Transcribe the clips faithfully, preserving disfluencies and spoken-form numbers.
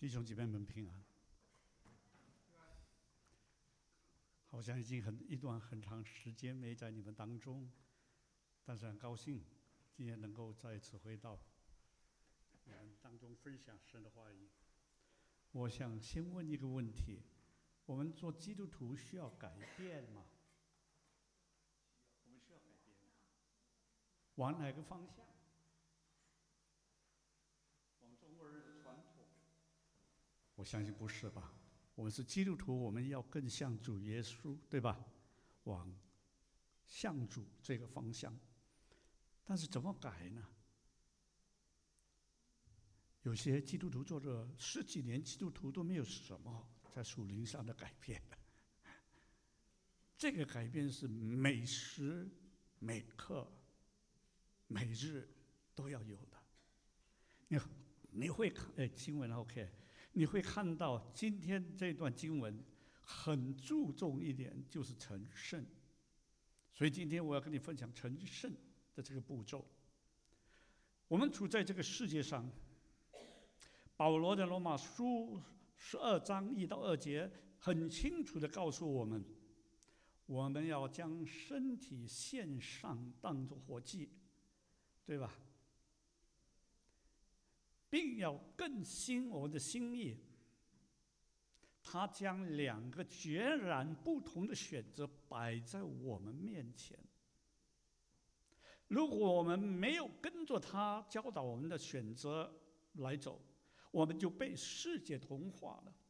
弟兄姐妹们平安。好像已经很一段很长时间没在你们当中，但是很高兴今天能够再次回到你们当中分享神的话语。我想先问一个问题：我们做基督徒需要改变吗？我们需要改变吗？往哪个方向？往中国人的传统？我相信不是吧。我们是基督徒，我们要更像主耶稣，对吧？往向主这个方向。但是怎么改呢？有些基督徒做了十几年基督徒都没有什么在属灵上的改变的。这个改变是每时每刻每日都要有的。你你会看哎经文 OK， 你会看到今天这段经文很注重一点，就是成圣。所以今天我要跟你分享成圣的这个步骤。我们处在这个世界上，保罗在罗马书十二章一到二节很清楚地告诉我们，我们要将身体献上当作活祭，对吧？并要更新我们的心意。他将两个截然不同的选择摆在我们面前。如果我们没有跟着他教导我们的选择来走，我们就被世界同化了。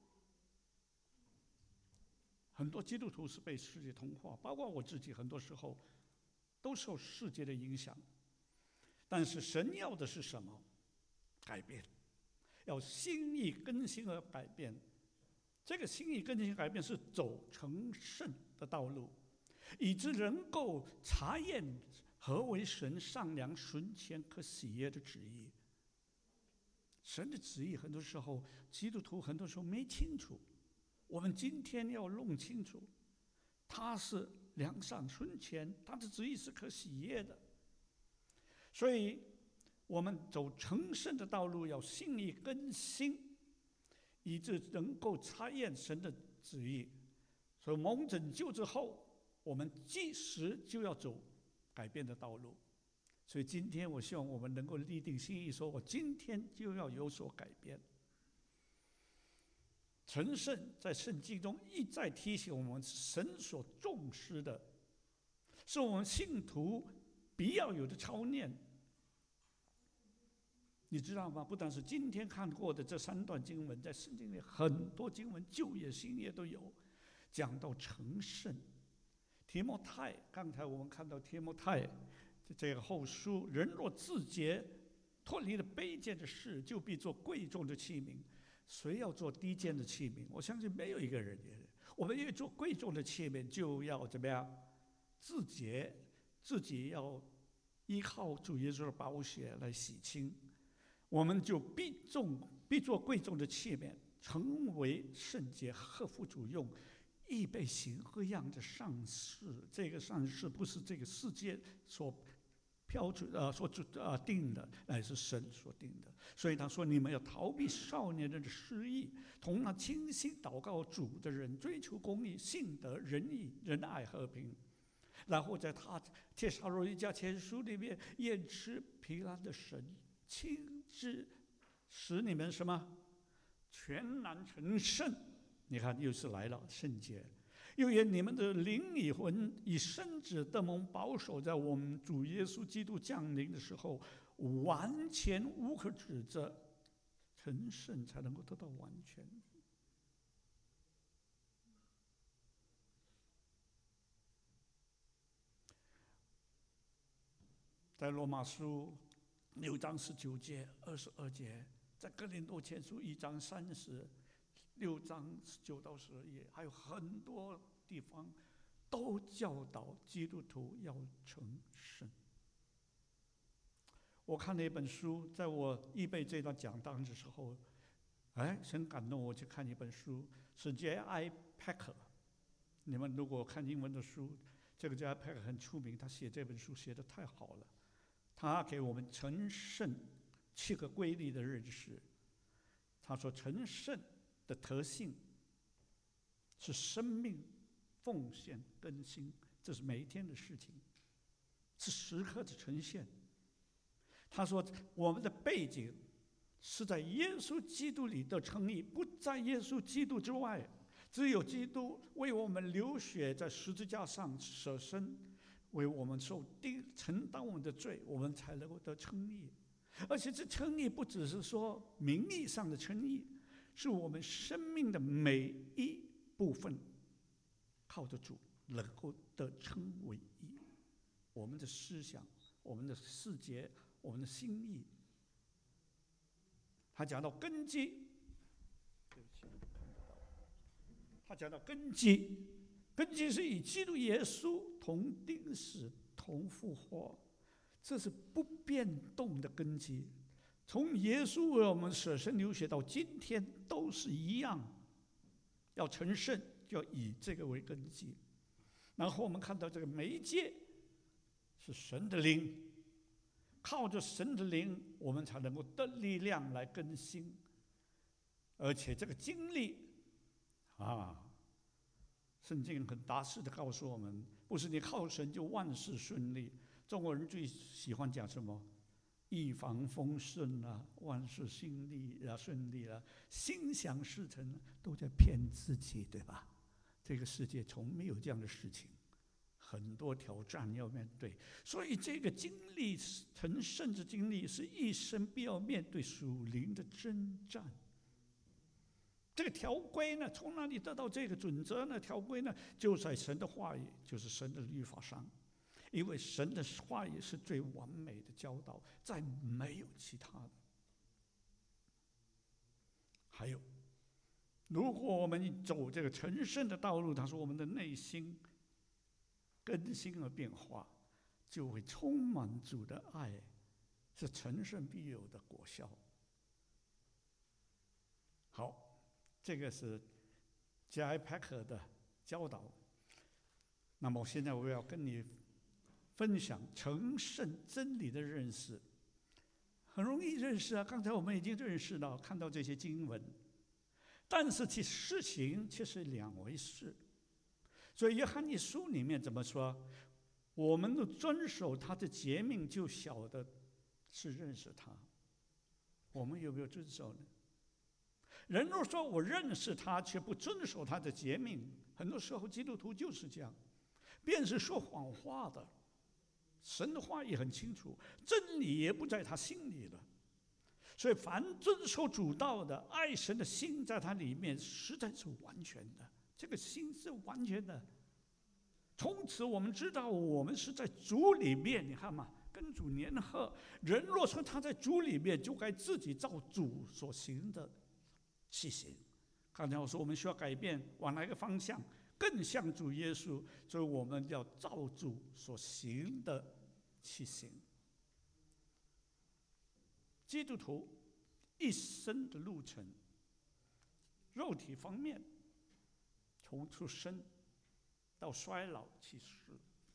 很多基督徒是被世界同化，包括我自己，很多时候都受世界的影响。但是神要的是什么？改变，要心意更新而改变。这个心意更新改变是走成圣的道路，以致能够查验何为神善良、纯全、可喜悦的旨意。神的旨意很多时候基督徒很多时候没清楚，我们今天要弄清楚，他是良善、纯全，他的旨意是可喜悦的。所以我们走成圣的道路，要心意更新，以致能够查验神的旨意。所以蒙拯救之后，我们即时就要走改变的道路。所以今天我希望我们能够立定心意，说我今天就要有所改变。成圣在圣经中一再提醒我们，神所重视的，是我们信徒必要有的操练。你知道吗？不但是今天看过的这三段经文，在圣经里很多经文，旧约新约都有讲到成圣。提摩太，刚才我们看到提摩太这个后书，人若自洁，脱离了卑贱的事，就必做贵重的器皿。谁要做低贱的器皿？我相信没有一个人。我们要做贵重的器皿，就要怎么样？自洁，自己要依靠主耶稣的宝血来洗清。我们就必重必做贵重的器皿，成为圣洁，合乎主用，预备行各样的善事。这个善事不是这个世界所标准呃所呃定的，乃是神所定的。所以他说，你们要逃避少年人的失意，同那倾心祷告主的人，追求公义、信德、仁义、仁爱、和平。然后在他帖撒罗尼迦前书里面，验持平安的神亲自使你们什么全然成圣。你看，又是来了圣洁。又愿你们的灵与魂以圣旨得蒙保守，在我们主耶稣基督降临的时候，完全无可指责，成圣才能够得到完全。在罗马书六章十九节、二十二节，在哥林多前书一章三十六章十九到十二页，还有很多地方都教导基督徒要成圣。我看了一本书，在我预备这段讲道的时候，哎，很感动。我去看一本书，是 J I Packer。你们如果看英文的书，这个 J I Packer 很出名，他写这本书写得太好了。他给我们成圣七个规律的认识。 他说成圣的特性是生命奉献更新，这是每一天的事情，是时刻的呈现。他说我们的背景是在耶稣基督里的称义，不在耶稣基督之外。只有基督为我们流血，在十字架上舍身，为我们受钉，承担我们的罪，我们才能够得称义。而且这称义不只是说名义上的称义，是我们生命的每一部分靠着主能够得称为义。我们的思想，我们的世界，我们的心意。他讲到根基，对不起，他讲到根基，根基是以基督耶稣同钉死、同复活，这是不变动的根基。从耶稣为我们舍身流血到今天都是一样，要成圣就要以这个为根基。然后我们看到这个媒介是神的灵，靠着神的灵，我们才能够得力量来更新。而且这个经历啊，圣经很大势的告诉我们，不是你靠神就万事顺利。中国人最喜欢讲什么？一帆风顺啊，万事兴利啊，顺利啊，心想事成，都在骗自己，对吧？这个世界从没有这样的事情，很多挑战要面对。所以这个经历，成圣之经历，是一生必要面对属灵的征战。这个条规呢，从哪里得到这个准则呢？条规呢，就在神的话语，就是神的律法上。因为神的话语是最完美的教导，再没有其他的。还有，如果我们走这个成圣的道路，他说我们的内心更新而变化，就会充满主的爱，是成圣必有的果效。好，这个是加埃派克的教导。那么现在我要跟你分享成圣真理的认识，很容易认识啊。刚才我们已经认识到，看到这些经文，但是其事情却是两回事。所以约翰一书里面怎么说？我们都遵守他的诫命，就晓得是认识他。我们有没有遵守呢？人若说我认识他，却不遵守他的诫命，很多时候基督徒就是这样，便是说谎话的。神的话也很清楚，真理也不在他心里了。所以凡遵守主道的，爱神的心在他里面，实在是完全的。这个心是完全的。从此我们知道，我们是在主里面。你看嘛，跟主联合。人若说他在主里面，就该自己照主所行的去行。刚才我说，我们需要改变，往哪个方向？更像主耶稣，所以我们要照主所行的去行。基督徒一生的路程，肉体方面，从出生到衰老去世，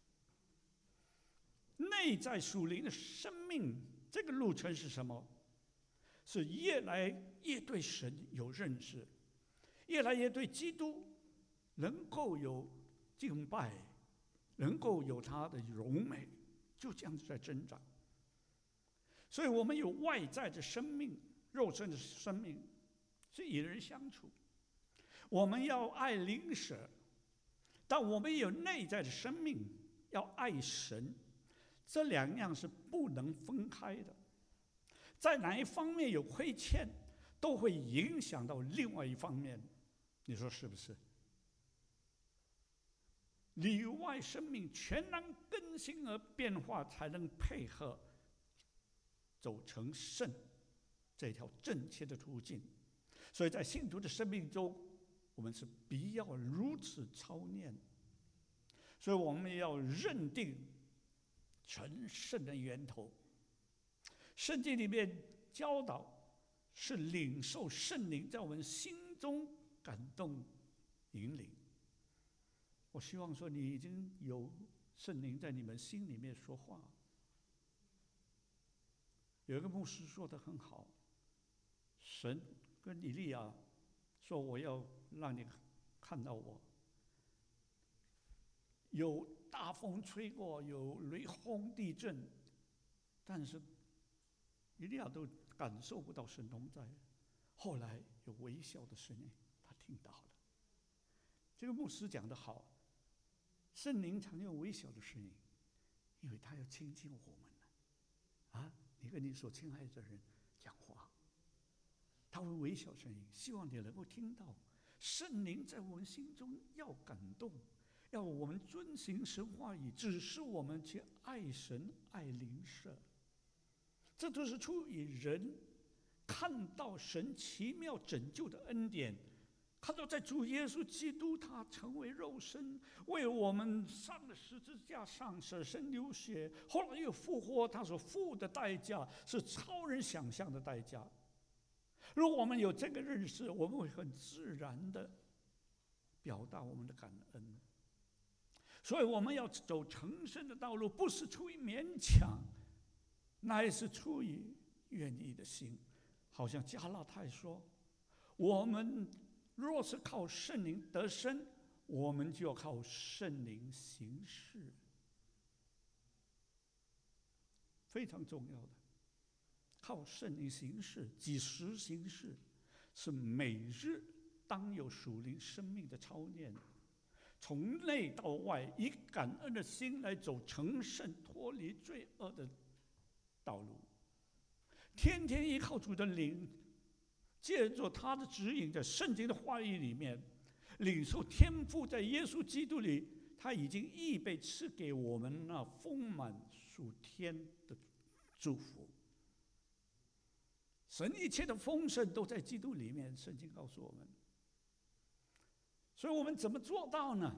内在属灵的生命，这个路程是什么？是越来越对神有认识，越来越对基督能够有敬拜，能够有他的荣美，就这样子在增长。所以我们有外在的生命，肉身的生命，是与人相处。我们要爱邻舍，但我们有内在的生命，要爱神。这两样是不能分开的。在哪一方面有亏欠，都会影响到另外一方面。你说是不是？里外生命全然更新而变化，才能配合走成圣这条正确的途径。所以在信徒的生命中，我们是必要如此操练。所以我们要认定成圣的源头。圣经里面教导是领受圣灵在我们心中感动引领。我希望说，你已经有圣灵在你们心里面说话。有一个牧师说得很好，神跟以利亚说：“我要让你看到我。”有大风吹过，有雷轰地震，但是以利亚都感受不到神同在。后来有微笑的声音，他听到了。这个牧师讲得好，圣灵常用微小的声音，因为他要亲近我们啊！你跟你所亲爱的人讲话，他会微小声音，希望你能够听到。圣灵在我们心中要感动，要我们遵行神话语，指示我们去爱神、爱邻舍。这都是出于人看到神奇妙拯救的恩典，看到在主耶稣基督他成为肉身，为我们上了十字架上舍身流血，后来又复活，他所付的代价是超人想象的代价。如果我们有这个认识，我们会很自然的表达我们的感恩。所以我们要走成圣的道路，不是出于勉强，乃是出于愿意的心。好像加拉太说，我们若是靠圣灵得生，我们就要靠圣灵行事，非常重要的。靠圣灵行事，几时行事，是每日当有属灵生命的操练，从内到外，以感恩的心来走成圣、脱离罪恶的道路。天天依靠主的灵，借着他的指引，在圣经的话语里面，领受天父在耶稣基督里，他已经预备赐给我们那丰满属天的祝福。神一切的丰盛都在基督里面，圣经告诉我们。所以我们怎么做到呢？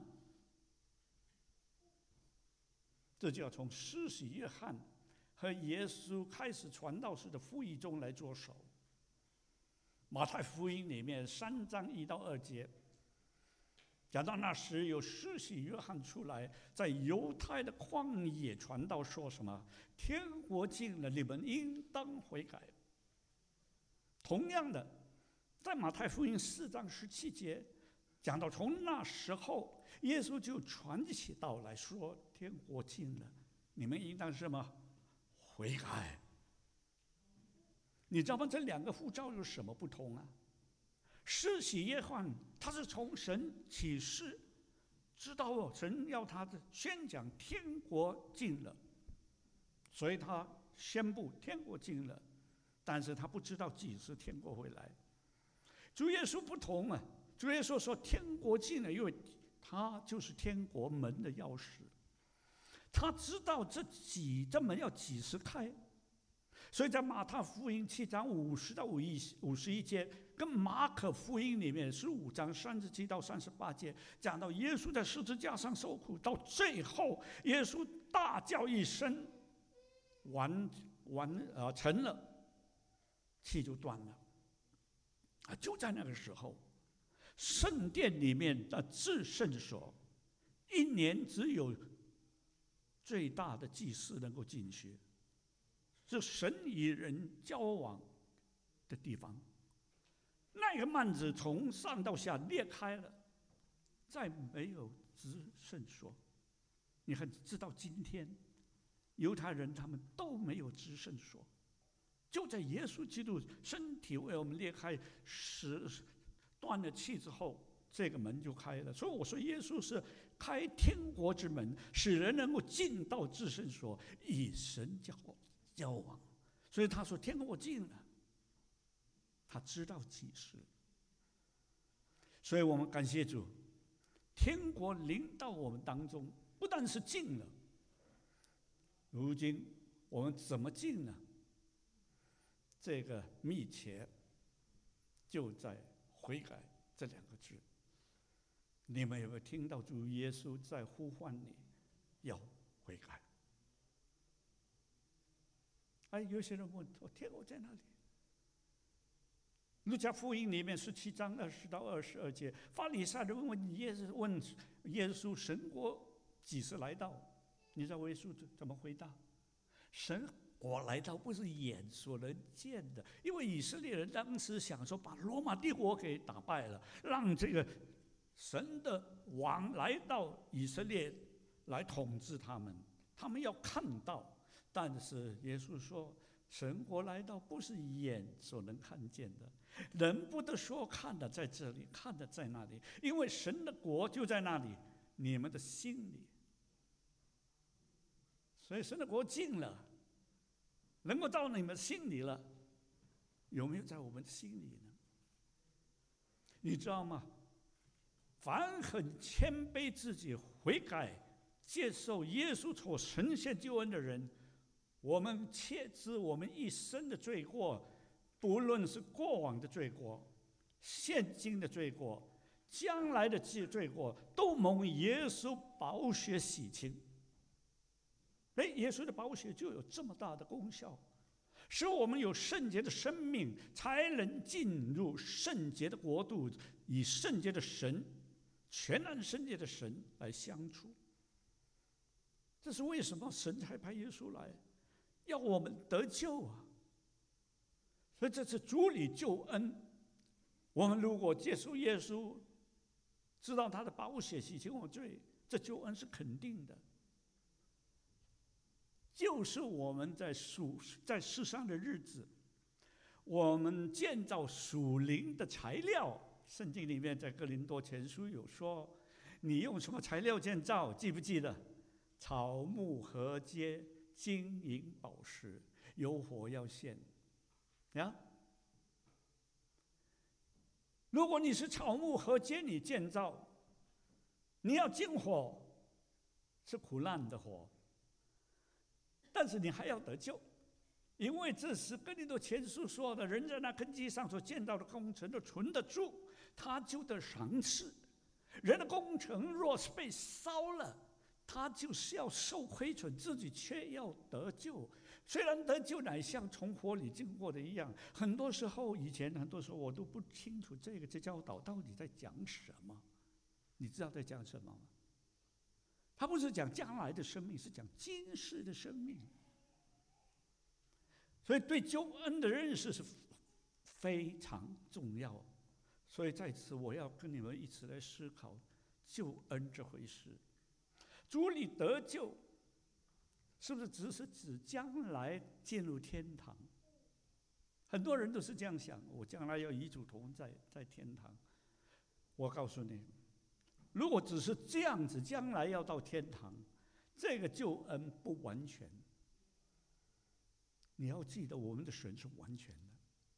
这就要从施洗约翰和耶稣开始传道时的福音中来着手。马太福音里面三章一到二节讲到，那时有施洗约翰出来，在犹太的旷野传道，说什么？天国近了，你们应当悔改。同样的，在马太福音四章十七节讲到，从那时候耶稣就传起道来说，天国近了，你们应当什么？悔改。你知道吗？这两个呼召有什么不同啊？施洗约翰他是从神启示，知道神要他的宣讲天国近了，所以他宣布天国近了，但是他不知道几时天国会来。主耶稣不同啊，主耶稣说天国近了，因为他就是天国门的钥匙，他知道这几这门要几时开。所以在马太福音七章五十到五十一节，跟马可福音里面十五章三十七到三十八节讲到耶稣在十字架上受苦，到最后耶稣大叫一声，完完呃成了，气就断了。啊，就在那个时候，圣殿里面的至圣所，一年只有最大的祭司能够进去。是神与人交往的地方，那个幔子从上到下裂开了，再没有至圣所。你很知道，今天犹太人他们都没有至圣所，就在耶稣基督身体为我们裂开，使断了气之后，这个门就开了。所以我说，耶稣是开天国之门，使人能够进到至圣所，与神交交往。所以他说天国近了，他知道几时。所以我们感谢主，天国临到我们当中，不但是近了，如今我们怎么进呢？这个秘诀就在悔改这两个字。你们有没有听到主耶稣在呼唤你要悔改？哎，有些人问我，天国在哪里？路加福音里面十七章二十到二十二节，法利赛人问耶稣，问耶稣神国几时来到？你知道耶稣怎么回答？神国来到不是眼所能见的，因为以色列人当时想说，把罗马帝国给打败了，让这个神的王来到以色列来统治他们，他们要看到。但是耶稣说，神国来到不是眼所能看见的，人不得说看的在这里，看的在那里，因为神的国就在那里，你们的心里。所以神的国近了，能够到你们心里了，有没有在我们心里呢？你知道吗？凡很谦卑自己、悔改、接受耶稣所呈现救恩的人，我们切知我们一生的罪过，不论是过往的罪过、现今的罪过、将来的罪过，都蒙耶稣宝血洗清。哎，耶稣的宝血就有这么大的功效，使我们有圣洁的生命，才能进入圣洁的国度，以圣洁的神、全然圣洁的神来相处。这是为什么神才派耶稣来，要我们得救啊！所以这是主里救恩。我们如果接受耶稣，知道他的宝血洗清我罪，这救恩是肯定的。就是我们在属在世上的日子，我们建造属灵的材料。圣经里面在哥林多前书有说，你用什么材料建造？记不记得？草木禾秸、金银宝石，有火要现呀。如果你是草木禾秸，你建造，你要进火，是苦难的火。但是你还要得救，因为这是哥林多前书说的，人在那根基上所建造的工程都存得住，他就得赏赐。人的工程若是被烧了，他就是要受亏损，自己却要得救。虽然得救乃像从火里经过的一样，很多时候以前很多时候我都不清楚这个这教导到底在讲什么。你知道在讲什么吗？他不是讲将来的生命，是讲今世的生命。所以对救恩的认识是非常重要。所以在此我要跟你们一起来思考救恩这回事。主里得救，是不是只是指将来进入天堂？很多人都是这样想，我将来要与主同在，在天堂。我告诉你，如果只是这样子，将来要到天堂，这个救恩不完全。你要记得，我们的神是完全的，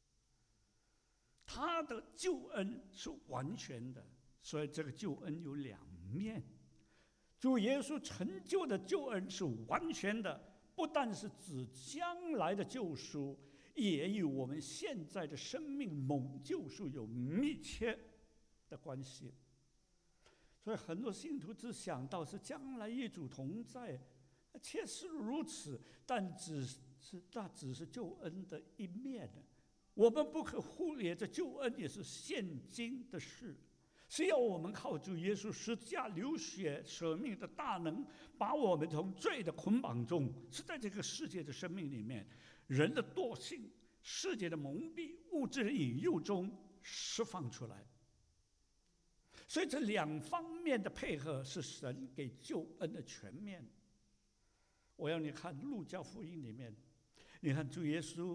他的救恩是完全的，所以这个救恩有两面。主耶稣成就的救恩是完全的，不但是指将来的救赎，也与我们现在的生命蒙救赎有密切的关系。所以很多信徒只想到是将来与主同在，确实如此，但只是那只是救恩的一面。我们不可忽略，这救恩也是现今的事，是要我们靠主耶稣十字架流血舍命的大能，把我们从罪的捆绑中，是在这个世界的生命里面，人的惰性、世界的蒙蔽、物质的引诱中释放出来。所以这两方面的配合是神给救恩的全面。我要你看路加福音里面，你看主耶稣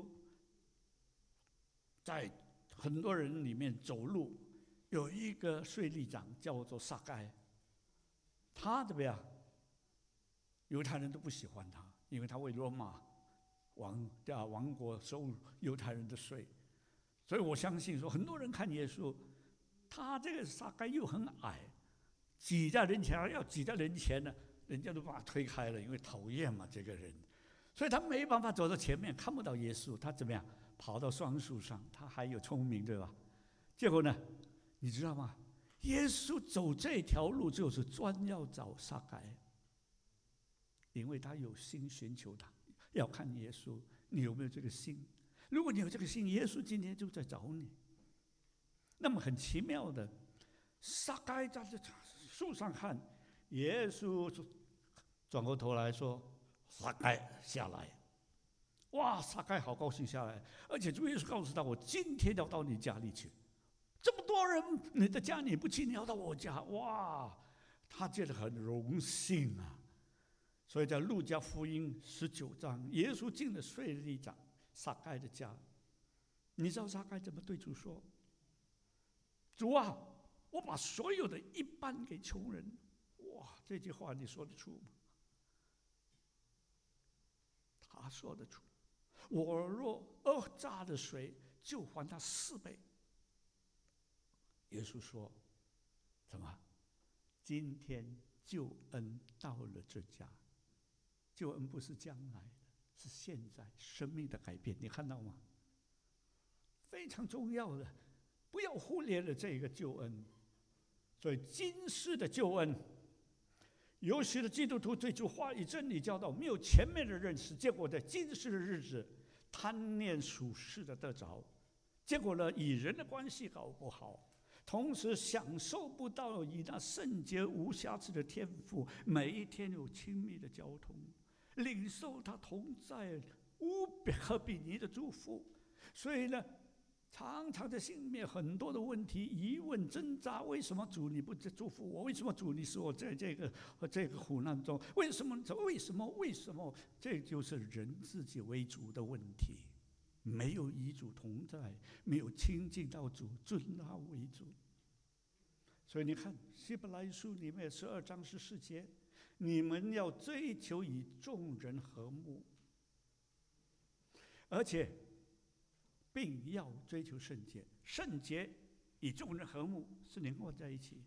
在很多人里面走路，有一个税吏长叫做撒该，他怎么样？犹太人都不喜欢他，因为他为罗马王的王国收犹太人的税。所以我相信说，很多人看耶稣，他这个撒该又很矮，挤在人前，要挤在人前呢，人家都把他推开了，因为讨厌嘛这个人，所以他没办法走到前面，看不到耶稣。他怎么样？跑到双树上，他还有聪明，对吧？结果呢，你知道吗？耶稣走这条路就是专要找撒该，因为他有心寻求他，要看耶稣，你有没有这个心？如果你有这个心，耶稣今天就在找你。那么很奇妙的，撒该在这树上看，耶稣转过头来说：“撒该下来。” 哇，撒该好高兴下来，而且主耶稣告诉他：“我今天要到你家里去，这么多人，你的家你不去，你要到我家，哇！”他觉得很荣幸啊。所以在路加福音十九章，耶稣进了税吏长撒该的家。你知道撒该怎么对主说？主啊，我把所有的一半给穷人。哇，这句话你说得出吗？他说得出。我若讹诈的谁，就还他四倍。耶稣说：“什么？今天救恩到了这家。救恩不是将来的，是现在生命的改变。你看到吗？非常重要的，不要忽略了这个救恩。所以今世的救恩。”有许多基督徒对主话语真理教导没有全面的认识，结果在今世的日子贪念属世的得着，结果呢与人的关系搞不好，同时享受不到与那圣洁无瑕疵的天父每一天有亲密的交通，领受他同在无可比拟的祝福。所以呢，常常在心里面很多的问题、疑问、挣扎：为什么主你不祝福我？为什么主你使我在这个这个苦难中？为什么？为什么？为什么？这就是人自己为主的问题，没有与主同在，没有亲近到主，尊他为主。所以你看，希伯来书里面十二章十四节，你们要追求与众人和睦，而且并要追求圣洁。圣洁与众人和睦是连贯在一起。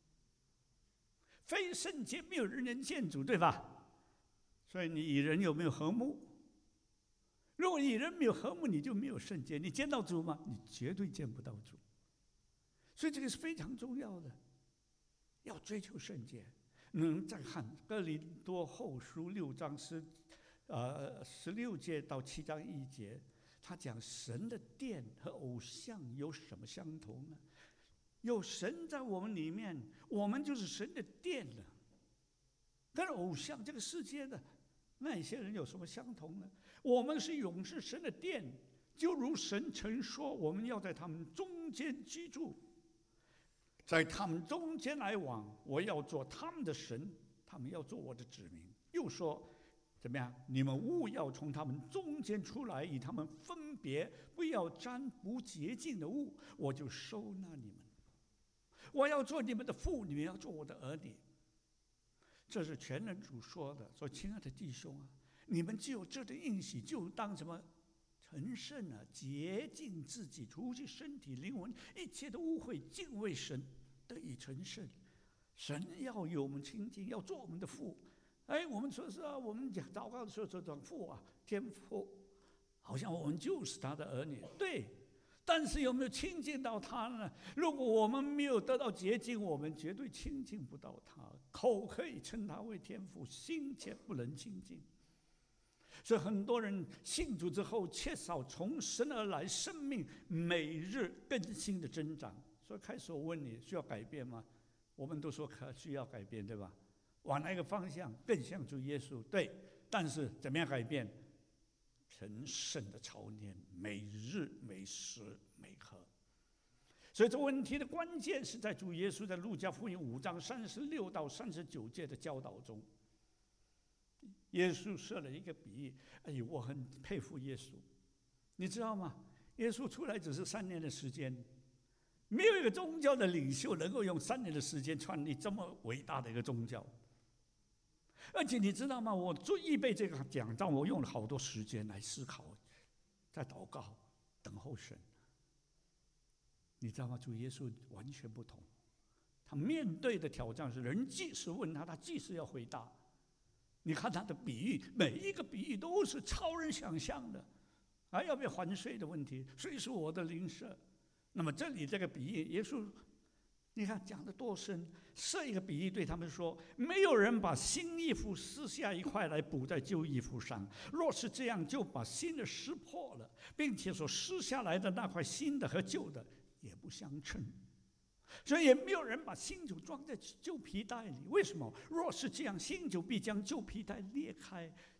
非圣洁没有人能见主，对吧？所以你与人有没有和睦？如果与人没有和睦，你就没有圣洁。你见到主吗？你绝对见不到主。所以这个是非常重要的，要追求圣洁。嗯，再看哥林多后书六章十呃十六节到七章一节。他讲神的殿和偶像有什么相同呢？有神在我们里面，我们就是神的殿了。跟偶像这个世界的那些人有什么相同呢？我们是永世神的殿，就如神曾说，我们要在他们中间居住，在他们中间来往，我要做他们的神，他们要做我的子民。又说怎么样？你们务要从他们中间出来，与他们分别，不要沾不洁净的物，我就收纳你们。我要做你们的父，你们要做我的儿女。这是全能主说的。说，亲爱的弟兄啊，你们只有这的应许，就当什么成圣啊，洁净自己，除去身体灵魂一切的污秽，敬畏神，得以成圣。神要与我们亲近，要做我们的父。哎，我们说是啊，我们讲祷告的时候说讲父啊，天父，好像我们就是他的儿女，对。但是有没有亲近到他呢？如果我们没有得到洁净，我们绝对亲近不到他。口可以称他为天父，心却不能亲近。所以很多人信主之后，缺少从神而来生命每日更新的增长。所以开始我问你，需要改变吗？我们都说可需要改变，对吧？往哪个方向更像主耶稣？对，但是怎么样改变？神圣的操练，每日每时每刻。所以这问题的关键是在主耶稣在路加福音五章三十六到三十九节的教导中。耶稣设了一个比喻，哎呦，我很佩服耶稣。你知道吗？耶稣出来只是三年的时间，没有一个宗教的领袖能够用三年的时间创立这么伟大的一个宗教。而且你知道吗？我做预备这个讲章，我用了好多时间来思考，在祷告，等候神。你知道吗？主耶稣完全不同，他面对的挑战是人即使问他，他即使要回答。你看他的比喻，每一个比喻都是超人想象的。啊，要不要还税的问题？谁是我的邻舍？那么这里这个比喻，耶稣，你看讲得多深。设一个比喻对他们说：没有人把新衣服撕下一块来补在旧衣服上，若是这样，就把新的撕破了，并且所撕下来的那块新的和旧的也不相称。所以也没有人把新酒装在旧皮袋里。为什么？若是这样，新酒必将旧皮袋裂开，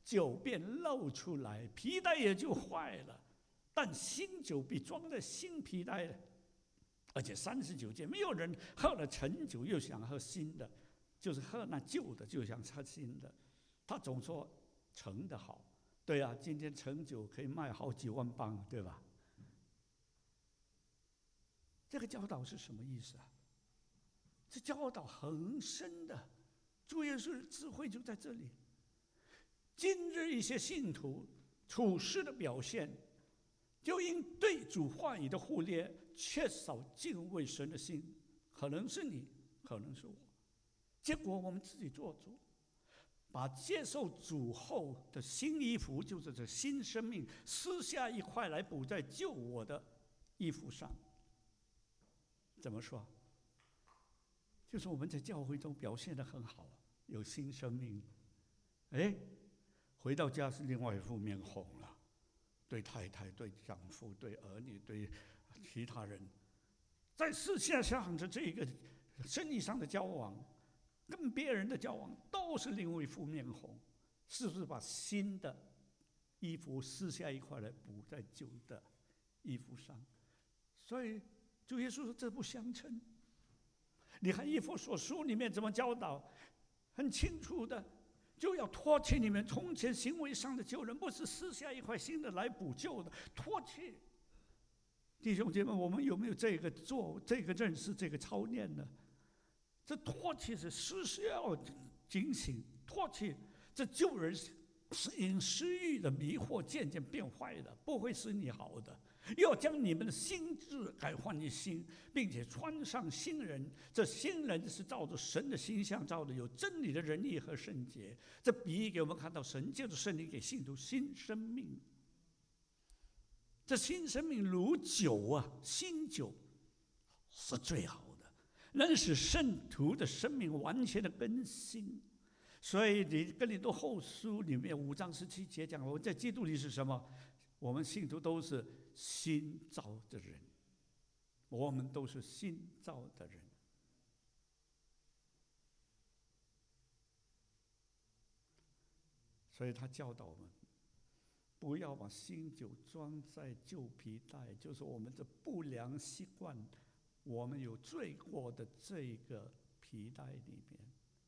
酒便漏出来，皮带也就坏了。但新酒比装在新皮带，而且三十九节，没有人喝了陈酒又想喝新的，就是喝那旧的就想喝新的。他总说陈的好，对啊，今天陈酒可以卖好几万磅，对吧？这个教导是什么意思啊？这教导很深的，主耶稣的智慧就在这里。今日一些信徒处事的表现，就因对主话语的忽略，缺少敬畏神的心，可能是你，可能是我。结果我们自己做主，把接受主后的新衣服，就是这新生命，撕下一块来补在旧我的衣服上。怎么说？就是我们在教会中表现得很好，有新生命，哎，回到家是另外一副面孔了，对太太、对丈夫、对儿女、对其他人，在世界上的这个生意上的交往，跟别人的交往，都是另外一副面孔，是不是把新的衣服撕下一块来补在旧的衣服上？所以主耶稣说这不相称。你看以弗所书里面怎么教导，很清楚的，就要脱去你们从前行为上的旧人，不是撕下一块新的来补旧的，脱去。弟兄姐妹，我们有没有这个做这个认识这个操练呢？这脱去是时时要警醒，脱去这旧人是因私欲的迷惑渐渐变坏的，不会使你好的。要将你们的心智改换一新，并且穿上新人。这新人是照着神的形象造的，有真理的仁义和圣洁。这比喻给我们看到，神借着圣灵给信徒新生命。这新生命如酒啊，新酒是最好的，能使圣徒的生命完全的更新。所以你哥林多后书里面五章十七节讲，我们在基督里是什么？我们信徒都是新造的人，我们都是新造的人。所以他教导我们，不要把新酒装在旧皮带，就是我们的不良习惯，我们有罪过的这个皮带里面。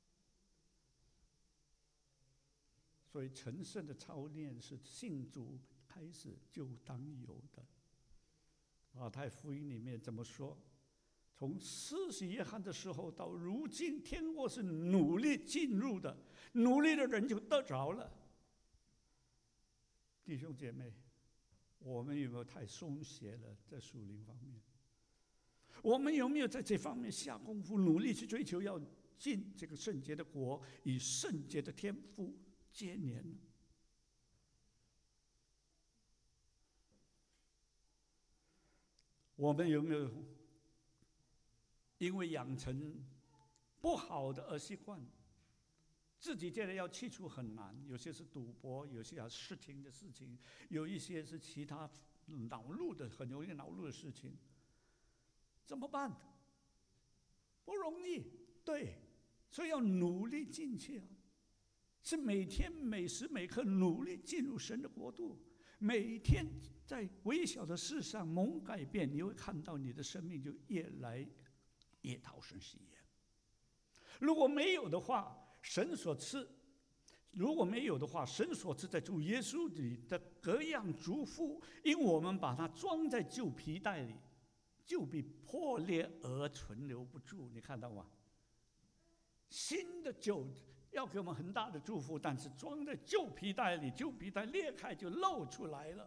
所以成圣的操练是信主开始就当有的。马太福音里面怎么说？从施洗约翰的时候到如今，天国是努力进入的，努力的人就得着了。弟兄姐妹，我们有没有太松懈了在属灵方面？我们有没有在这方面下功夫，努力去追求要进这个圣洁的国，以圣洁的天赋接连？我们有没有因为养成不好的恶习惯，自己觉得要去除很难？有些是赌博，有些是视听的事情，有一些是其他恼怒的、很容易恼怒的事情，怎么办？不容易，对，所以要努力进去啊！是每天每时每刻努力进入神的国度，每天在微小的事上蒙改变，你会看到你的生命就越来越讨神喜悦。如果没有的话，神所赐；如果没有的话，神所赐在主耶稣里的各样祝福，因我们把它装在旧皮带里，就必破裂而存留不住。你看到吗？新的酒要给我们很大的祝福，但是装在旧皮带里，旧皮带裂开就露出来了。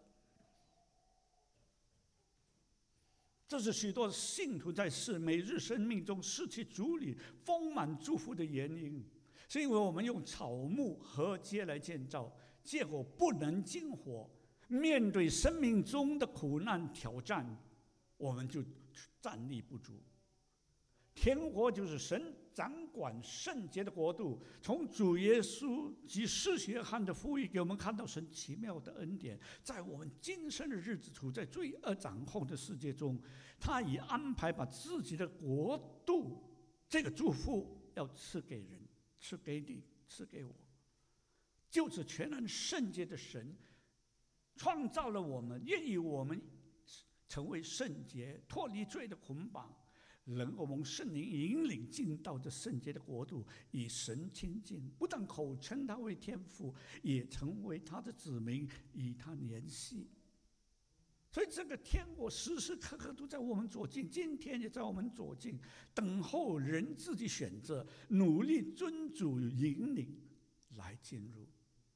这是许多信徒在世每日生命中失去主里丰满祝福的原因，是因为我们用草木禾秸来建造，结果不能经火。面对生命中的苦难挑战，我们就站立不住。天国就是神掌管圣洁的国度。从主耶稣及施洗约翰的福音给我们看到神奇妙的恩典，在我们今生的日子处在罪恶掌控的世界中，他已安排把自己的国度这个祝福要赐给人，赐给你，赐给我。 就是全能圣洁的神创造了我们，愿意我们成为圣洁，脱离罪的捆绑，能够蒙圣灵引领进到这圣洁的国度，与神亲近，不但口称他为天父，也成为他的子民，与他联系。所以这个天国时时刻刻都在我们左近，今天也在我们左近，等候人自己选择，努力遵主引领来进入。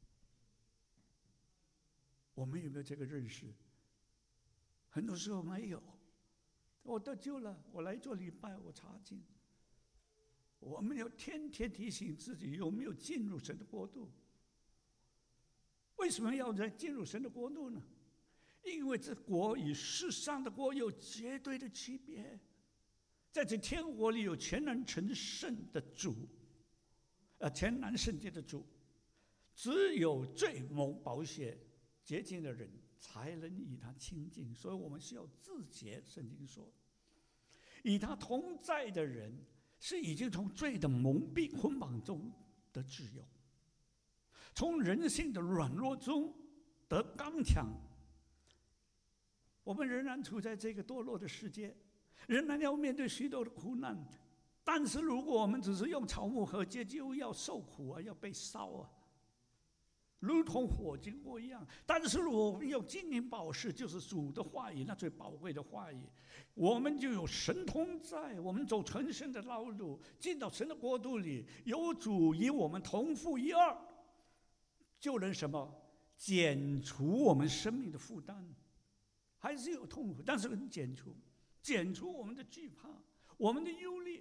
我们有没有这个认识？很多时候没有。我得救了，我来做礼拜，我查经。我们要天天提醒自己有没有进入神的国度。为什么要在进入神的国度呢？因为这国与世上的国有绝对的区别。在这天国里有全能成圣的主，呃，全能圣洁的主，只有最蒙宝血洁净的人才能与他亲近，所以我们需要自洁。圣经说，与他同在的人是已经从罪的蒙蔽捆绑中得自由，从人性的软弱中得刚强。我们仍然处在这个堕落的世界，仍然要面对许多的苦难，但是如果我们只是用草木禾秸，就要受苦啊，要被烧啊，如同火经过一样。但是如果我们用金银宝石，就是主的话语，那最宝贵的话语，我们就有神同在，我们走成圣的道路，进到神的国度里，有主与我们同负一二，就能什么减除我们生命的负担。还是有痛苦，但是能减除，减除我们的惧怕，我们的忧虑。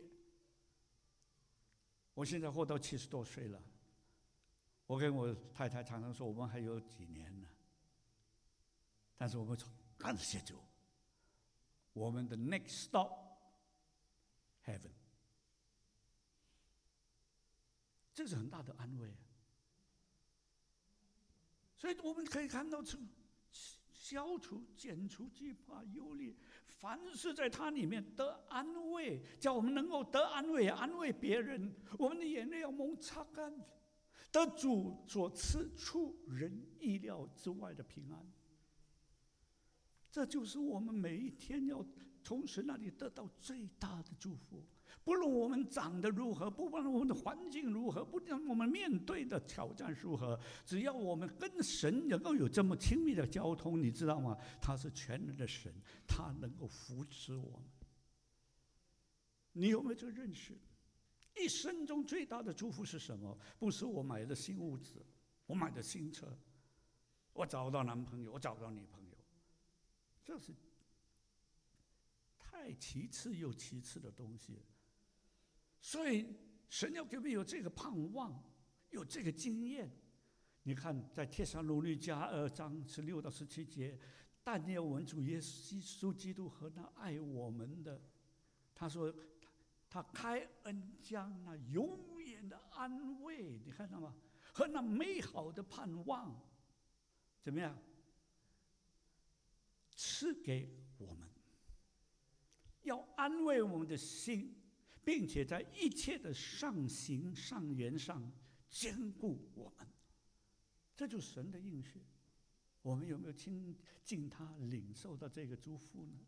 我现在活到七十多岁了，我跟我太太常常说，我们还有几年呢。但是我们说，感谢主，我们的 next stop heaven， 这是很大的安慰。所以我们可以看到出。消除、减除惧怕、忧虑，凡是在它里面得安慰，叫我们能够得安慰，安慰别人。我们的眼泪要蒙擦干，得主所赐出人意料之外的平安。这就是我们每一天要从神那里得到最大的祝福。不论我们长得如何，不论我们的环境如何，不论我们面对的挑战如何，只要我们跟神能够有这么亲密的交通，你知道吗？他是全能的神，他能够扶持我们。你有没有这个认识？一生中最大的祝福是什么？不是我买的新屋子，我买的新车，我找到男朋友，我找到女朋友，这是太其次又其次的东西。所以神要给我们有这个盼望，有这个经验。你看在帖撒罗尼迦二章十六到十七节，但愿我们主耶稣基督和那爱我们的，他说他开恩将那永远的安慰，你看到吗？和那美好的盼望怎么样赐给我们，要安慰我们的心，并且在一切的上行上言上坚固我们。这就是神的应许。我们有没有亲近他，领受到这个祝福呢？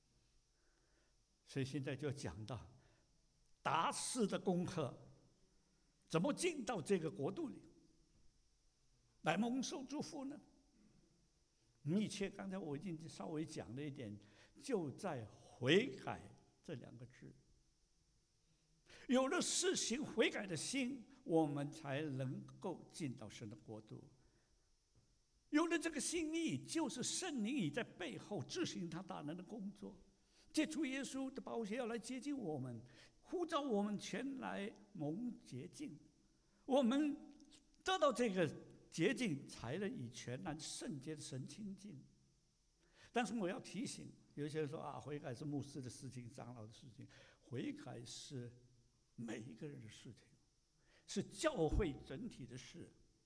所以现在就讲到达士的功课，怎么进到这个国度里来蒙受祝福呢？密切，刚才我已经稍微讲了一点，就在悔改这两个字。有了施行悔改的心，我们才能够进到神的国度。有了这个心意，就是圣灵已在背后执行他大能的工作。借主耶稣的宝血要来接近我们，呼召我们前来蒙洁净。我们得到这个洁净，才能与全然圣洁的神亲近。但是我要提醒，有些人说啊，悔改是牧师的事情、长老的事情，悔改是每一个人的事情，是教会整体的事，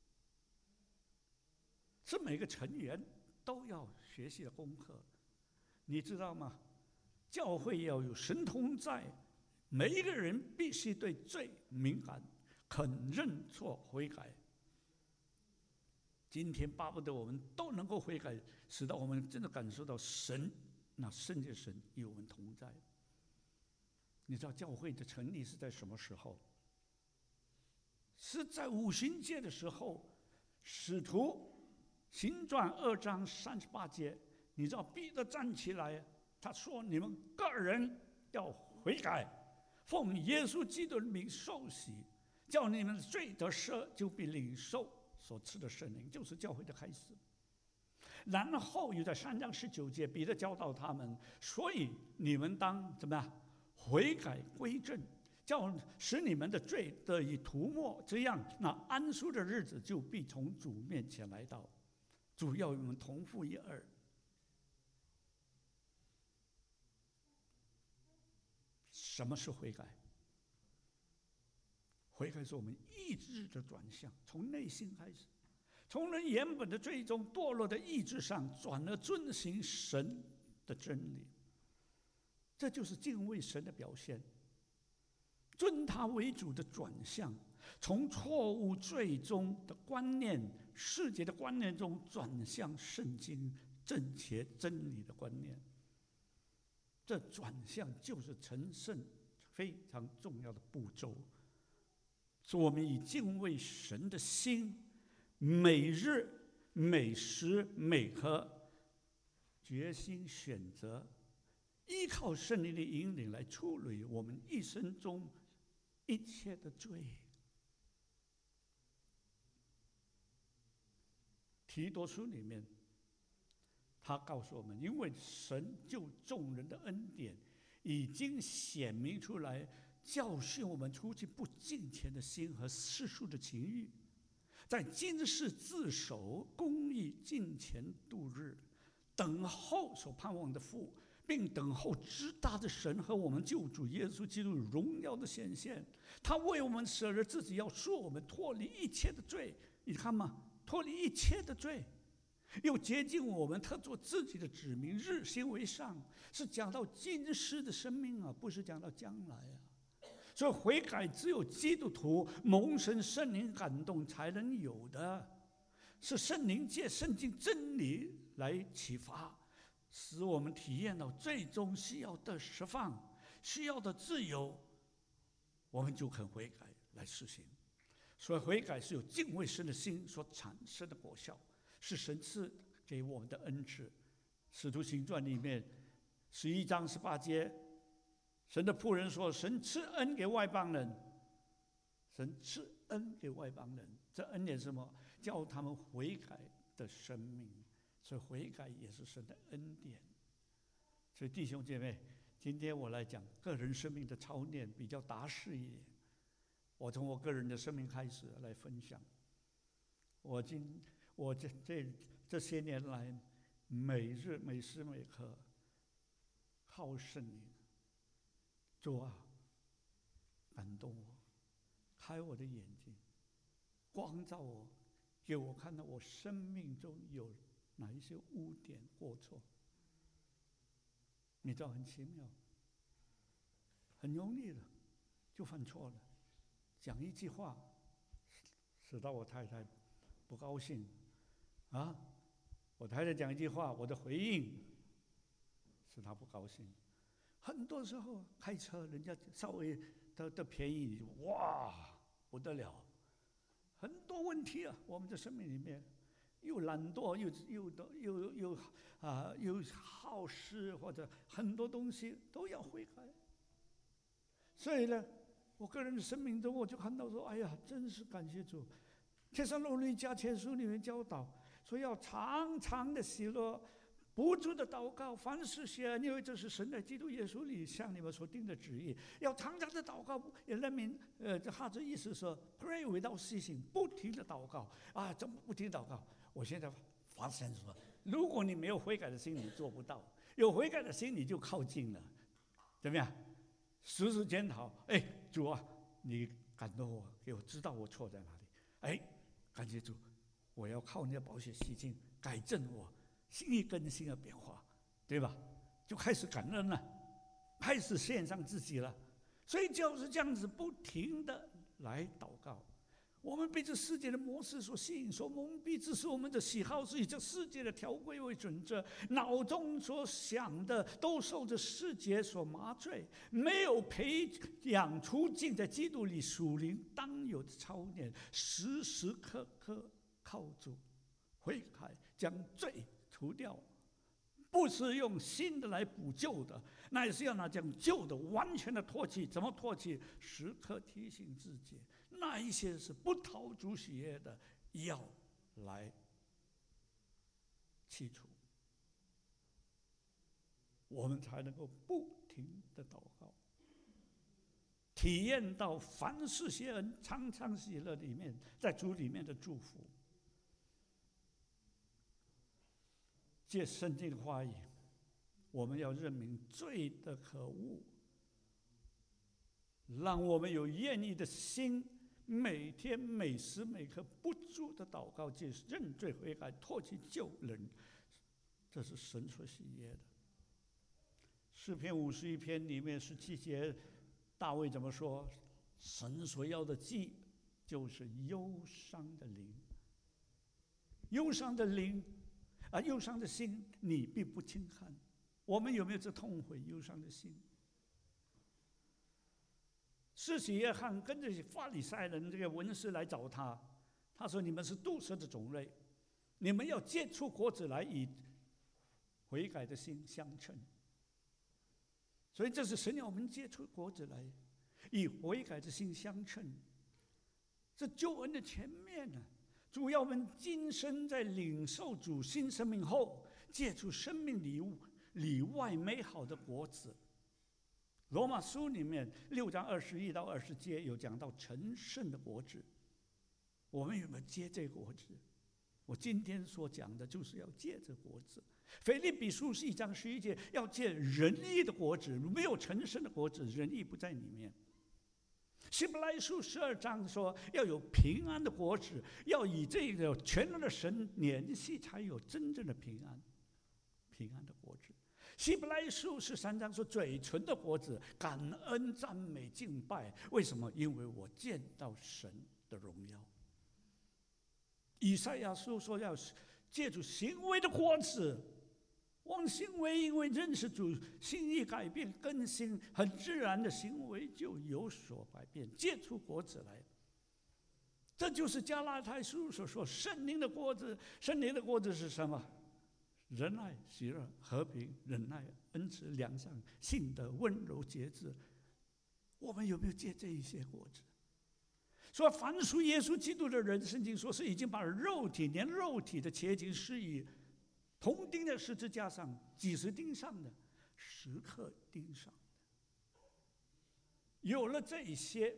是每个成员都要学习的功课。你知道吗？教会要有神同在，每一个人必须对罪敏感，肯认错悔改。 今天巴不得我们都能够悔改，使到我们真的感受到神，那圣洁神与我们同在。你知道教会的成立是在什么时候？是在五旬节的时候，使徒行传二章三十八节，你知道彼得站起来，他说：“你们个人要悔改，奉耶稣基督的名受洗，叫你们的罪得赦，就必领受所赐的圣灵。”就是教会的开始。然后又在三章十九节，彼得教导他们，所以你们当怎么样？悔改归正，叫使你们的罪得以涂抹，这样那安舒的日子就必从主面前来到。主要与我们同负一二。什么是悔改？悔改是我们意志的转向，从内心开始，从人原本的最终堕落的意志上，转而遵行神的真理。这就是敬畏神的表现，尊他为主的转向，从错误最终的观念、世界的观念中转向圣经正确真理的观念。这转向就是成圣非常重要的步骤。所以我们以敬畏神的心，每日每时每刻决心选择依靠圣灵的引领来处理我们一生中一切的罪。提多书里面，他告诉我们，因为神救众人的恩典已经显明出来，教训我们出去不敬虔的心和世俗的情欲，在今世自守公义敬虔度日，等候所盼望的父，并等候至大的神和我们救主耶稣基督荣耀的显现。他为我们舍了自己，要说我们脱离一切的罪。你看嘛，脱离一切的罪，又洁净我们，特做自己的子民，日新为上。是讲到今世的生命啊，不是讲到将来啊。所以悔改只有基督徒蒙神圣灵感动才能有的，是圣灵借圣经真理来启发，使我们体验到最终需要的释放，需要的自由，我们就肯悔改来实行。所以悔改是有敬畏神的心所产生的果效，是神赐给我们的恩赐。使徒行传里面十一章十八节，神的仆人说：“神赐恩给外邦人，神赐恩给外邦人，这恩典是什么？叫他们悔改的生命。所以悔改也是神的恩典。所以弟兄姐妹，今天我来讲个人生命的操练，比较达实一点。我从我个人的生命开始来分享。我今我这这这些年来，每日每时每刻靠圣灵，主啊，感动我，开我的眼睛，光照我，给我看到我生命中有哪一些污点过错。你知道很奇妙，很容易的就犯错了。讲一句话，使到我太太不高兴啊！我太太讲一句话，我的回应使她不高兴。很多时候开车，人家稍微的的便宜，你就哇不得了，很多问题啊！我们的生命里面，又懒惰，又又又又啊，又好事，或者很多东西都要悔改。所以呢，我个人的生命中，我就看到说，哎呀，真是感谢主。帖撒罗尼迦前书里面教导说，要常常的喜乐，不住的祷告，凡事谢恩，因为这是神在基督耶稣里向你们所定的旨意。要常常的祷告，也认明，呃，这哈这意思说 ，pray without ceasing， 不停的祷告啊，怎么不停祷告？我现在发现说，如果你没有悔改的心，你做不到；有悔改的心，你就靠近了。怎么样？时时检讨，哎，主啊，你感动我，给我知道我错在哪里。哎，感谢主，我要靠你的宝血洗净，改正我心意更新的变化，对吧？就开始感恩了，开始献上自己了。所以就是这样子不停的来祷告。 我们被这世界的模式所吸引、所蒙蔽，致使我们的喜好是以这世界的条规为准则，脑中所想的都受着世界所麻醉，没有培养出进在基督里属灵当有的操练，时时刻刻靠主悔改，将罪除掉，不是用新的来补旧的，乃是要拿将旧的完全的唾弃。怎么唾弃？时刻提醒自己，那一些是不讨主喜悦的，要来剔除，我们才能够不停的祷告，体验到凡事谢恩、常常喜乐里面，在主里面的祝福。借圣经的话语，我们要认明罪的可恶，让我们有愿意的心，每天每时每刻不住的祷告，借认罪悔改，唾弃旧人，这是神所喜悦的。诗篇五十一篇里面十七节，大卫怎么说？神所要的祭，就是忧伤的灵，忧伤的灵。啊，忧伤的心，你必不轻看。我们有没有这痛悔、忧伤的心？施洗约翰跟着法利赛人这个文士来找他，他说：“你们是毒蛇的种类，你们要结出果子来，以悔改的心相称。”所以这是神要我们结出果子来，以悔改的心相称。这救恩的前面呢？主要我们今生在领受主新生命后，借助生命礼物里外美好的果子。罗马书里面六章二十一到二十节有讲到成圣的果子，我们有没有结这果子？我今天所讲的就是要结这果子。腓立比书是一章十一节，要结仁义的果子，没有成圣的果子，仁义不在里面。希伯来书十二章说要有平安的果子，要以这个全能的神联系，才有真正的平安。平安的果子。希伯来书十三章说嘴唇的果子，感恩、赞美、敬拜。为什么？因为我见到神的荣耀。以赛亚书说要借助行为的果子。我们行为因为认识主，心意改变更新，很自然的行为就有所改变，结出果子来。这就是加拉太书所说圣灵的果子。圣灵的果子是什么？仁爱、喜乐、和平、忍耐、恩慈、良善、信德、温柔、节制。我们有没有结这一些果子？说凡属耶稣基督的人，圣经说是已经把肉体连肉体的切经施以同钉在十字架上，几时钉上的？时刻钉上的。有了这一些，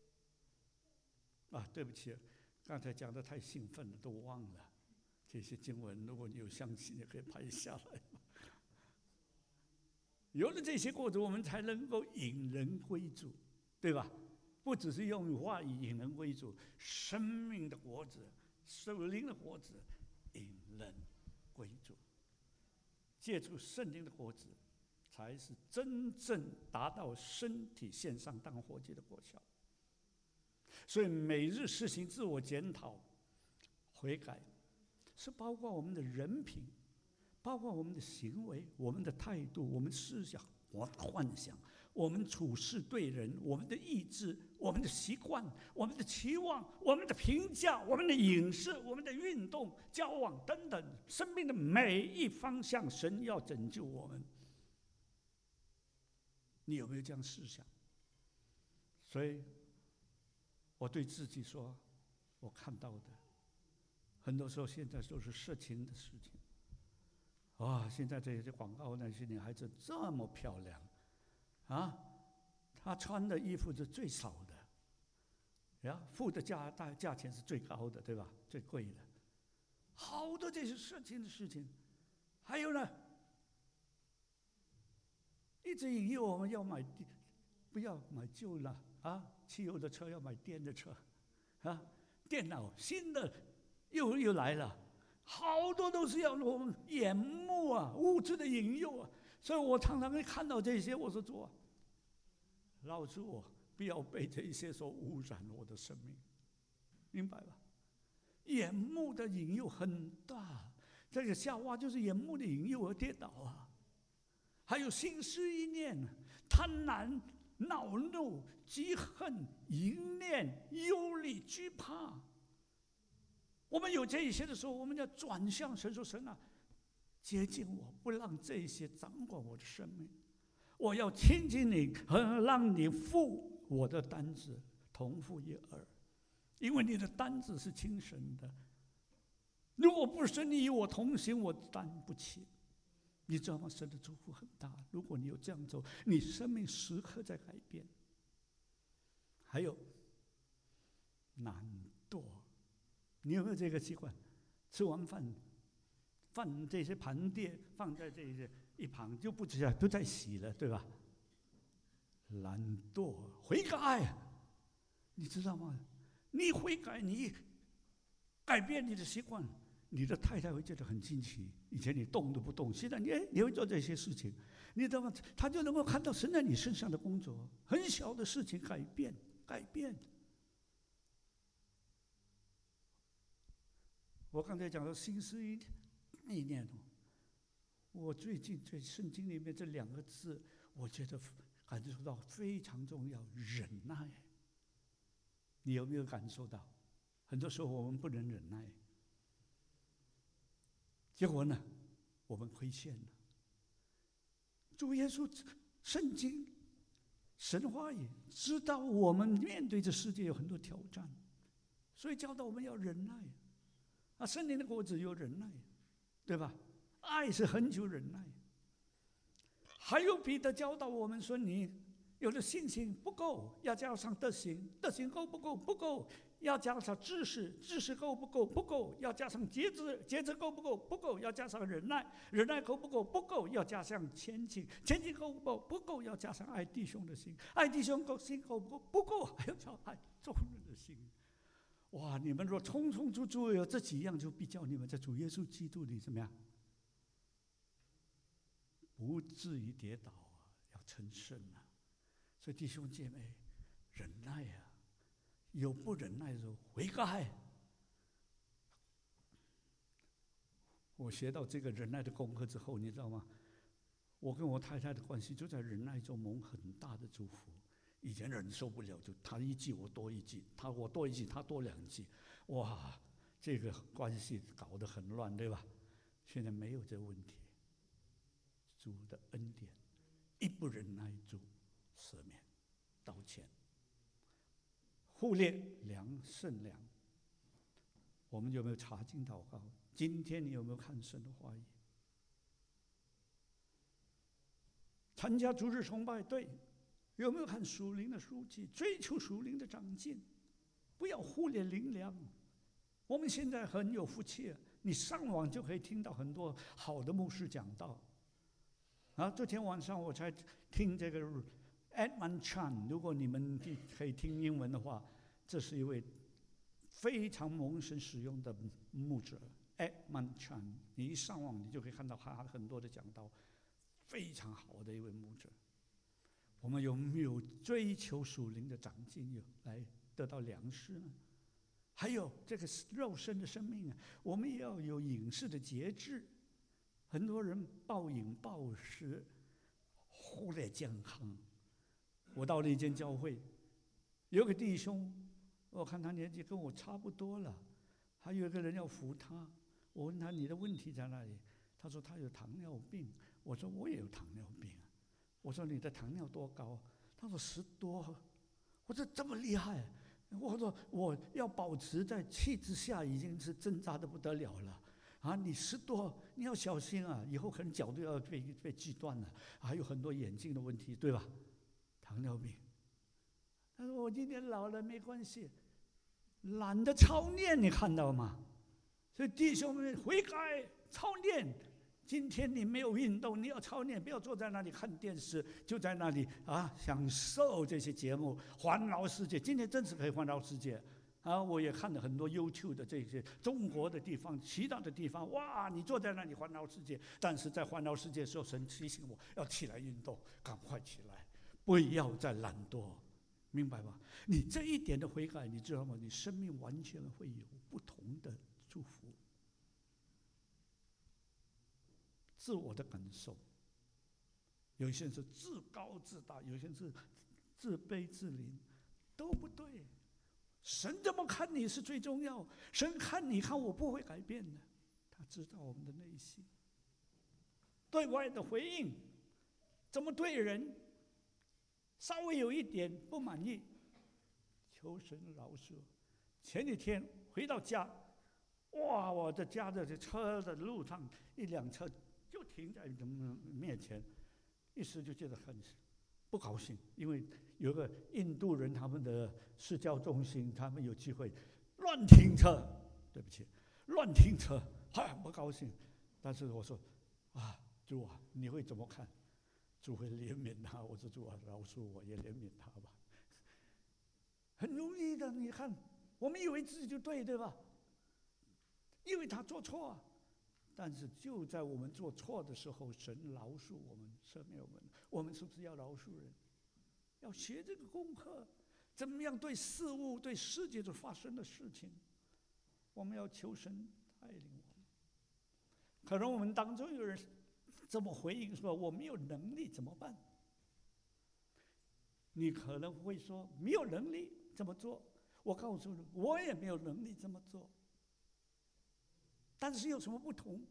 啊，对不起，刚才讲的太兴奋了，都忘了这些经文。如果你有相信，也可以拍下来。有了这些果子，我们才能够引人归主，对吧？不只是用话语引人归主，生命的果子、属灵的果子引人归主。借助圣灵的果子，才是真正达到身体献上当活祭的果效。所以每日实行自我检讨、悔改，是包括我们的人品，包括我们的行为、我们的态度、我们思想、我们的幻想、我们处事对人、我们的意志、我们的习惯、我们的期望、我们的评价、我们的饮食、我们的运动、交往等等，生命的每一方向，神要拯救我们。你有没有这样思想？所以我对自己说，我看到的很多时候现在都是色情的事情。哇，现在这些广告那些女孩子这么漂亮啊，她穿的衣服是最少的呀，付的价大价钱是最高的，对吧？最贵的，好多这些色情的事情。还有呢，一直引诱我们要买，不要买旧了啊，汽油的车要买电的车啊，电脑新的又又来了。好多都是要我们眼目啊，物质的引诱啊，所以我常常会看到这些，我说主啊，饶恕我，不要被这些所污染我的生命。 明白吧？眼目的引诱很大，这个夏娃就是眼目的引诱而跌倒啊。还有心思意念、贪婪、恼怒、嫉恨、淫念、忧虑、惧怕。我们有这一些的时候，我们要转向神说：“神啊，接近我，不让这一些掌管我的生命。我要亲近你，和让你负我的担子，同负一二。因为你的担子是轻省的，如果不是你与我同行，我担不起。”你知道吗？神的祝福很大。如果你有这样做，你生命时刻在改变。还有懒惰，你有没有这个习惯？吃完饭，放这些盘碟放在这些一旁，就不知道都在洗了，对吧？懒惰，悔改，你知道吗？你悔改，你改变你的习惯。你的太太会觉得很惊奇，以前你动都不动，现在你你会做这些事情，你知道吗？他就能够看到神在你身上的工作，很小的事情改变，改变。我刚才讲到心思意念，我最近在圣经里面这两个字，我觉得感受到非常重要，忍耐。你有没有感受到？很多时候我们不能忍耐。结果呢，我们亏欠了。主耶稣、圣经、神话语知道我们面对这世界有很多挑战，所以教导我们要忍耐。啊，圣灵的果子有忍耐，对吧？爱是恒久忍耐。还有彼得教导我们说，你有的信心不够，要加上德行；德行够不够？不够。要加上知识，知识够不够？不够。要加上节制，节制够不够？不够。要加上忍耐，忍耐够不够？不够。要加上前进，前进够不够？不够。要加上爱弟兄的心，爱弟兄够心够不够？不够。还要加爱众人的心。哇！你们若充充足足有这几样，就比较你们在主耶稣基督里怎么样？不至于跌倒啊，要成圣啊！所以弟兄姐妹，忍耐啊！有不忍耐的时候，悔改。我学到这个忍耐的功课之后，你知道吗？我跟我太太的关系就在忍耐中蒙很大的祝福。以前忍受不了，就他一句我多一句，他我多一句，他多两句，哇，这个关系搞得很乱，对吧？现在没有这个问题。主的恩典，一不忍耐主赦免、道歉。忽略良胜良，我们有没有查经祷告？今天你有没有看神的话语？参加主日崇拜，对，有没有看属灵的书籍？追求属灵的长进，不要忽略灵粮。我们现在很有福气，你上网就可以听到很多好的牧师讲道。啊，昨天晚上我才听这个 Edmund Chan， 如果你们可以听英文的话，这是一位非常蒙神使用的牧者 Edmund Chan。你一上网，你就可以看到他很多的讲道，非常好的一位牧者。我们有没有追求属灵的长进，来得到粮食呢？还有这个肉身的生命啊，我们也要有饮食的节制。很多人暴饮暴食，忽略健康。我到了一间教会，有个弟兄，我看他年纪跟我差不多了，还有一个人要扶他。我问他你的问题在哪里？他说他有糖尿病。我说我也有糖尿病。我说你的糖尿多高？他说十多。我说这么厉害？我说我要保持在气之下，已经是挣扎的不得了了。啊，你十多，你要小心啊！以后可能脚都要被被锯断了，还有很多眼睛的问题，对吧？糖尿病。他说我今年老了没关系，懒得操练，你看到吗？所以弟兄们悔改操练。今天你没有运动，你要操练，不要坐在那里看电视，就在那里啊享受这些节目，环绕世界。今天真是可以环绕世界。啊，我也看了很多 YouTube 的这些中国的地方、其他的地方，哇！你坐在那里环绕世界，但是在环绕世界的时候，神提醒我要起来运动，赶快起来，不要再懒惰。 明白吧？你这一点的悔改，你知道吗？你生命完全会有不同的祝福。自我的感受，有些人是自高自大，有些人是自卑自怜，都不对。神怎么看你是最重要？神看你看我不会改变的，他知道我们的内心。对外的回应，怎么对人，稍微有一点不满意，求神饶恕。前几天回到家，哇，我的家的车的路上一辆车就停在面前，一时就觉得很不高兴，因为有个印度人，他们的市郊中心，他们有机会乱停车，对不起，乱停车，哎，不高兴。但是我说，啊，主啊，你会怎么看？主会怜悯他。我说主啊，饶恕我，也怜悯他吧。很容易的，你看，我们以为自己就对，对吧？因为他做错啊。但是就在我们做错的时候，神饶恕我们，赦免我们。我们是不是要饶恕人？要学这个功课，怎么样对事物、对世界所发生的事情，我们要求神带领我们。可能我们当中有人这么回应说：“我没有能力，怎么办？”你可能会说：“没有能力这么做。”我告诉你，我也没有能力这么做。但是有什么不同？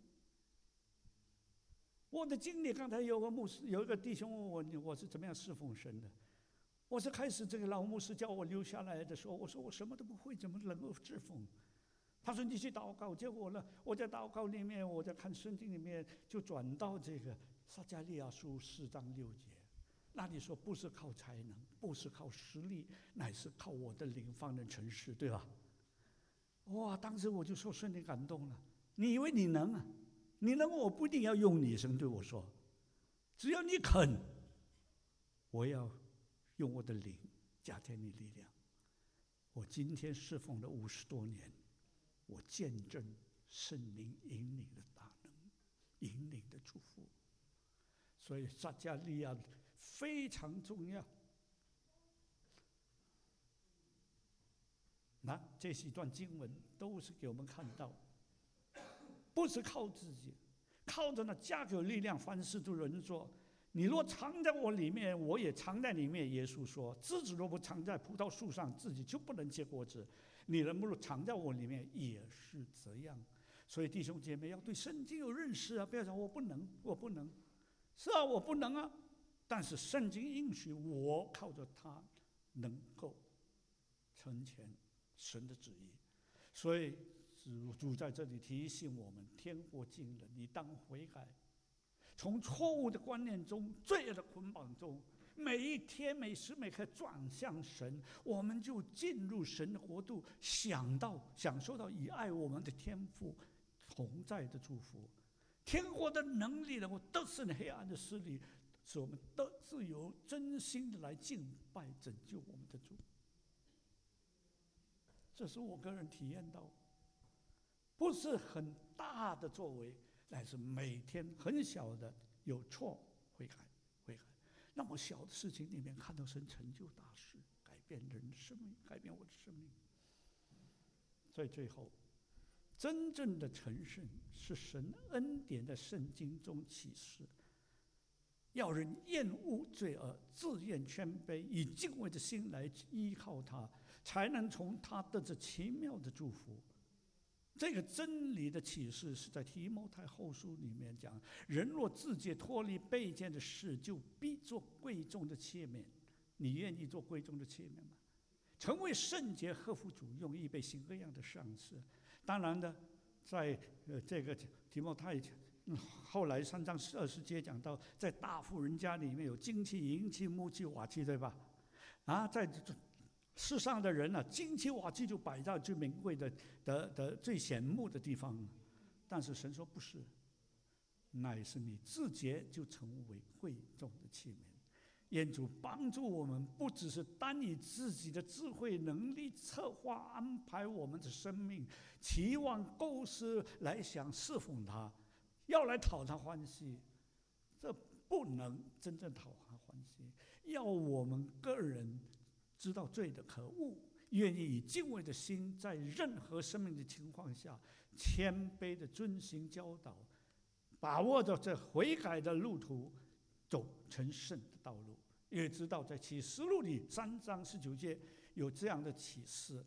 我的经历，刚才有个牧师，有一个弟兄问我，我是怎么样侍奉神的？我是开始这个老牧师叫我留下来的时候，我说我什么都不会，怎么能够侍奉？他说你去祷告。结果呢，我在祷告里面，我在看圣经里面，就转到这个撒迦利亚书四章六节，那里说不是靠才能，不是靠实力，乃是靠我的灵方能成事，对吧？哇！当时我就受圣灵感动了。你以为你能啊？你能，我不一定要用你。神对我说，只要你肯，我要用我的灵加添你力量。我今天侍奉了五十多年，我见证圣灵引领的大能，引领的祝福。所以撒迦利亚非常重要。那这是一段经文，都是给我们看到，不是靠自己，靠着那加给力量，凡事都能做。你若藏在我里面，我也藏在里面。耶稣说：“枝子若不藏在葡萄树上，自己就不能结果子。你能不能藏在我里面，也是这样。”所以弟兄姐妹要对圣经有认识啊！不要讲我不能，我不能。是啊，我不能啊。但是圣经应许我靠着它能够成全神的旨意。所以主在这里提醒我们：天国近了，你当悔改，从错误的观念中、罪恶的捆绑中，每一天、每时每刻转向神，我们就进入神的国度，想到、享受到以爱我们的天父同在的祝福。天国的能力能够得胜黑暗的势力，使我们得自由，真心的来敬拜、拯救我们的主。这是我个人体验到，不是很大的作为，乃是每天很小的有错悔改，悔改，让我小的事情里面看到神成就大事，改变人的生命，改变我的生命。所以最后，真正的成圣是神恩典的圣经中启示，要人厌恶罪恶，自愿谦卑，以敬畏的心来依靠他，才能从他得着奇妙的祝福。这个真理的启示是在提摩太后书里面讲：人若自己脱离卑贱的事，就必做贵重的器皿。你愿意做贵重的器皿吗？成为圣洁，合乎主用，预备行各样的善事。当然的，在呃这个提摩太、嗯、后来三章二十节讲到，在大户人家里面有金器、银器、木器、瓦器，对吧？啊，在世上的人啊，金器瓦器就摆在最名贵的、的、的最显目的地方。但是神说不是，乃是你自洁，就成为贵重的器皿。愿主帮助我们，不只是单以自己的智慧能力策划安排我们的生命，期望构思来想侍奉他，要来讨他欢喜，这不能真正讨他欢喜。要我们个人知道罪的可恶，愿意以敬畏的心，在任何生命的情况下，谦卑的遵行教导，把握着这悔改的路途，走成圣的道路。也知道在启示录里三章十九节有这样的启示：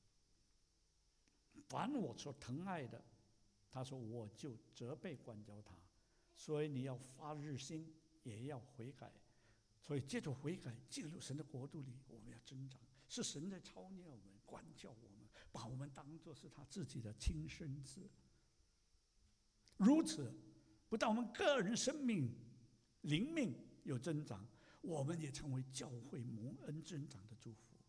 凡我所疼爱的，他说我就责备管教他。所以你要发日心，也要悔改。所以借着悔改进入神的国度里，我们要增长，是神在操练我们，管教我们，把我们当作是他自己的亲生子。如此，不但我们个人生命灵命有增长，我们也成为教会蒙恩增长的祝福。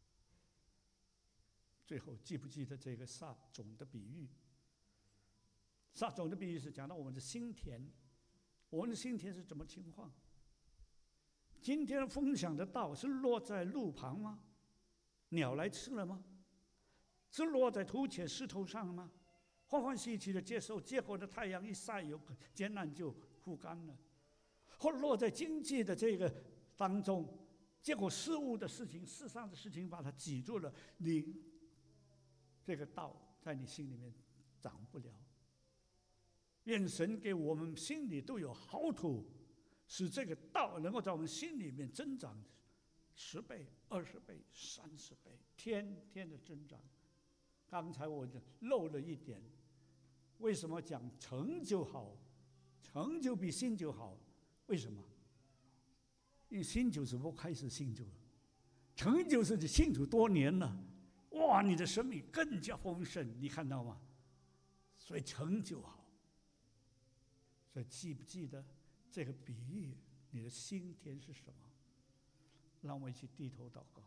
最后，记不记得这个撒种的比喻？撒种的比喻是讲到我们的心田，我们的心田是怎么情况？今天分享的道是落在路旁吗？鸟来吃了吗？是落在土浅石头上吗？欢欢喜喜的接受，结果的太阳一晒，有艰难就枯干了；或落在经济的这个当中，结果事物的事情、世上的事情把它挤住了，你这个道在你心里面长不了。愿神给我们心里都有好土，使这个道能够在我们心里面增长十倍、二十倍、三十倍，天天的增长。刚才我漏了一点，为什么讲成就好？成就比信就好，为什么？因为信就只不过开始信主了，成就是你信主多年了，哇，你的生命更加丰盛，你看到吗？所以成就好。所以记不记得这个比喻？你的心田是什么？让我一起低头祷告。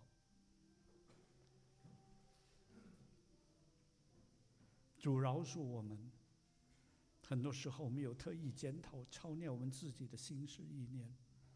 主饶恕我们，很多时候没有特意检讨操练我们自己的心思意念，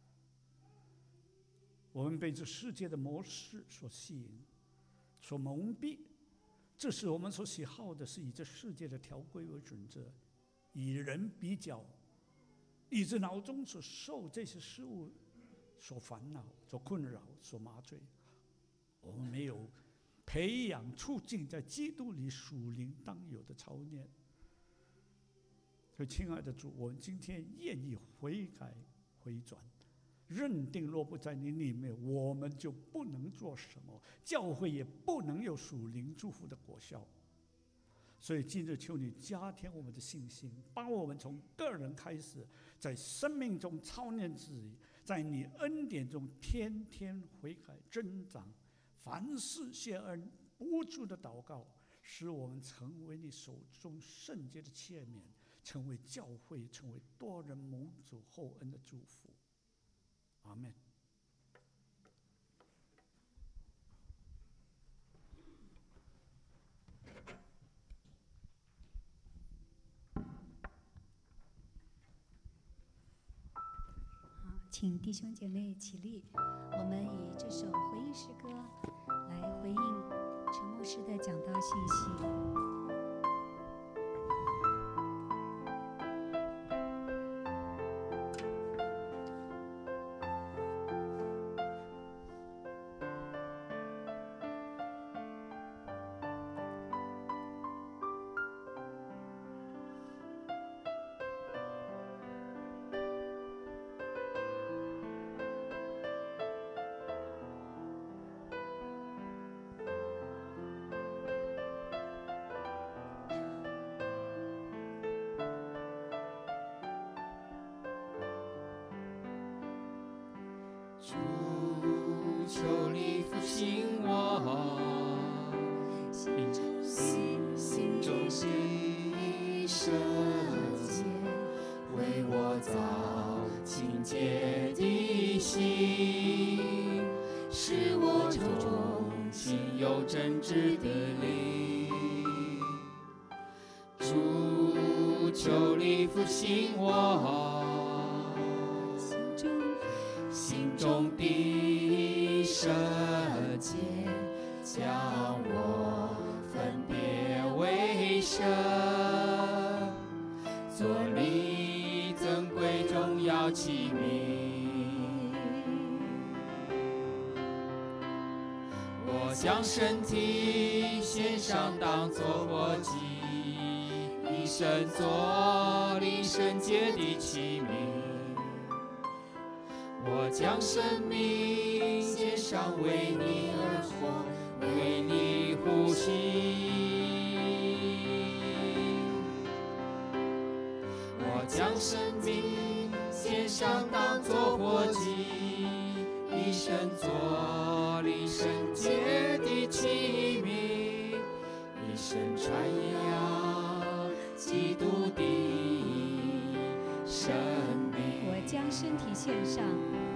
我们被这世界的模式所吸引，所蒙蔽。这是我们所喜好的，是以这世界的条规为准则，以人比较，以致脑中所受这些事物所烦恼、所困扰、所麻醉。我们没有培养、促进在基督里属灵当有的操练。所以，亲爱的主，我们今天愿意悔改、回转，认定若不在你里面，我们就不能做什么，教会也不能有属灵祝福的果效。所以今日求你加添我们的信心，帮我们从个人开始，在生命中操练自己，在你恩典中天天悔改增长，凡事谢恩，不住的祷告，使我们成为你手中圣洁的器皿，成为教会，成为多人蒙主厚恩的祝福。阿们。 请弟兄姐妹起立，我们以这首回应诗歌来回应陈牧师的讲道信息。 主，求你复兴我心中心中的圣洁，为我造清洁的心，使我中心有真挚的灵。主，求你复兴我心中的圣洁，将我分别为圣，做你尊贵重要器皿。 将身体献上，当作活祭，以身作灵圣洁的器皿。我将生命献上，为你而活，为你呼吸。我将生命献上，当作活祭，以身作灵圣洁的器皿，以身传扬基督的生命。 我将身体献上，